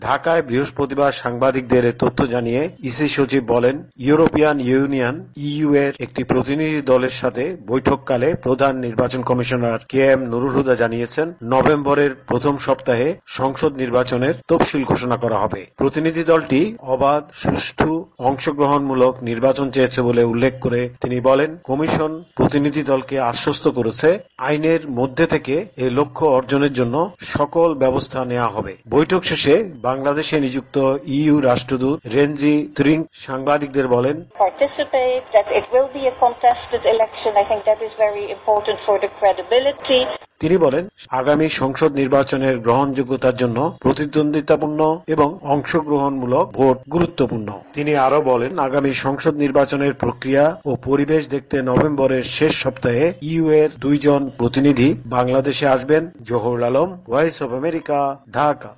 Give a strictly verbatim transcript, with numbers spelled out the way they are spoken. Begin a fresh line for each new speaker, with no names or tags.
ঢাকায় বৃহস্পতিবার সাংবাদিকদের এ তথ্য জানিয়ে ইসি সচিব বলেন, ইউরোপিয়ান ইউনিয়ন ইইউ এর একটি প্রতিনিধি দলের সাথে বৈঠককালে প্রধান নির্বাচন commissioner K M Nurul Huda জানিয়েছেন, নভেম্বরের প্রথম সপ্তাহে সংসদ নির্বাচনের তফসিল ঘোষণা করা হবে। প্রতিনিধি দলটি অবাধ, সুষ্ঠু, অংশগ্রহণমূলক নির্বাচন চেয়েছে বলে উল্লেখ করে তিনি বলেন, কমিশন প্রতিনিধি দলকে আশ্বস্ত করেছে আইনের মধ্যে থেকে এই লক্ষ্য অর্জনের জন্য সকল ব্যবস্থা নেওয়া হবে। বৈঠক শেষে বাংলাদেশে নিযুক্ত ইইউ রাষ্ট্রদূত রেনজি ত্রিং সাংবাদিকদের বলেন,
participate, that it will be a contested election. I think that is very important for the credibility.
তিনি বলেন, আগামী সংসদ নির্বাচনের গ্রহণযোগ্যতার জন্য প্রতিদ্বন্দ্বিতাপূর্ণ এবং অংশগ্রহণমূলক ভোট গুরুত্বপূর্ণ। তিনি আরো বলেন, আগামী সংসদ নির্বাচনের প্রক্রিয়া ও পরিবেশ দেখতে নভেম্বরের শেষ সপ্তাহে ইইউ এর দুইজন প্রতিনিধি বাংলাদেশে আসবেন। Zahurul Alam, voice of America, Dhaka.